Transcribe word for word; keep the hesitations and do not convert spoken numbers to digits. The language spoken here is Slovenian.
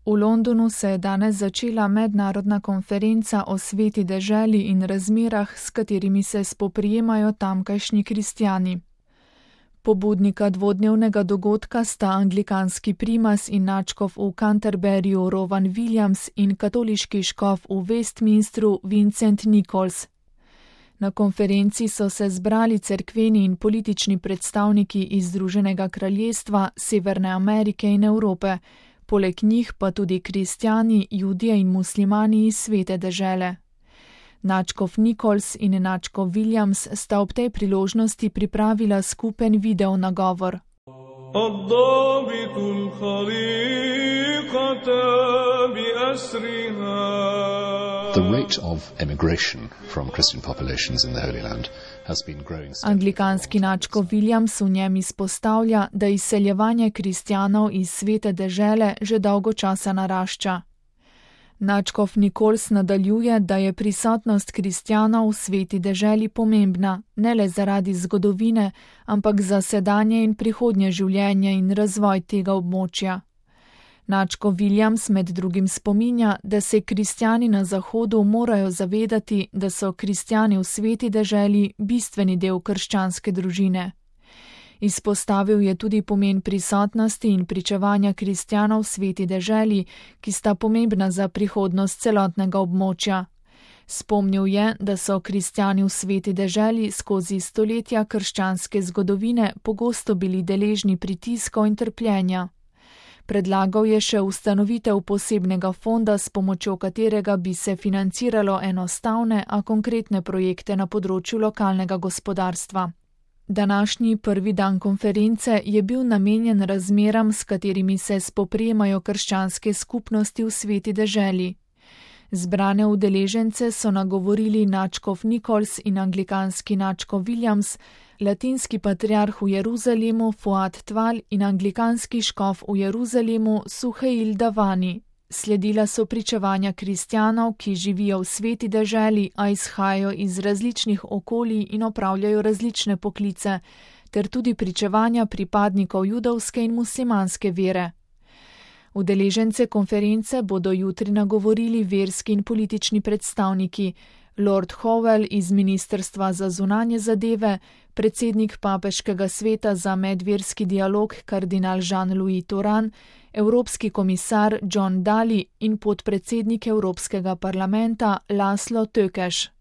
V Londonu se je danes začela mednarodna konferenca o sveti deželi in razmerah, s katerimi se spoprijemajo tamkajšnji kristjani. Pobudnika dvodnevnega dogodka sta anglikanski primas in nadškof v Canterburyju Rowan Williams in katoliški škof v Westminstru Vincent Nichols. Na konferenci so se zbrali cerkveni in politični predstavniki iz Združenega kraljestva, Severne Amerike in Evrope, poleg njih pa tudi kristjani, judje in muslimani iz svete dežele. Nadškof Nichols in nadškof Williams sta ob tej priložnosti pripravila skupen video nagovor. The rate of emigration from Christian populations in the Holy Land has been growing. Anglikanski nadškof Williams v njem izpostavlja, da izseljevanje kristjanov iz svete dežele že dolgo časa narašča. Nadškof Nichols nadaljuje, da je prisotnost kristjanov v sveti deželi pomembna, ne le zaradi zgodovine, ampak za sedanje in prihodnje življenje in razvoj tega območja. Nadškof Williams med drugim spominja, da se kristjani na Zahodu morajo zavedati, da so kristjani v sveti deželi bistveni del krščanske družine. Izpostavil je tudi pomen prisotnosti in pričevanja kristjanov v sveti deželi, ki sta pomembna za prihodnost celotnega območja. Spomnil je, da so kristjani v sveti deželi skozi stoletja krščanske zgodovine pogosto bili deležni pritiskov in trpljenja. Predlagal je še ustanovitev posebnega fonda, s pomočjo katerega bi se financiralo enostavne, a konkretne projekte na področju lokalnega gospodarstva. Današnji prvi dan konference je bil namenjen razmeram, s katerimi se spoprijemajo krščanske skupnosti v sveti deželi. Zbrane udeležence so nagovorili nadškof Nichols in anglikanski nadškof Williams, latinski patriarh v Jeruzalemu Fuad Tval in anglikanski škof v Jeruzalemu Suheil Davani. Sledila so pričevanja kristjanov, ki živijo v sveti deželi, a izhajajo iz različnih okolij in opravljajo različne poklice, ter tudi pričevanja pripadnikov judovske in muslimanske vere. Udeležence konference bodo jutri nagovorili verski in politični predstavniki, Lord Howell iz Ministrstva za zunanje zadeve, predsednik Papeškega sveta za medverski dialog kardinal Jean-Louis Thuran, evropski komisar John Dalli in podpredsednik Evropskega parlamenta Laszlo Tökes.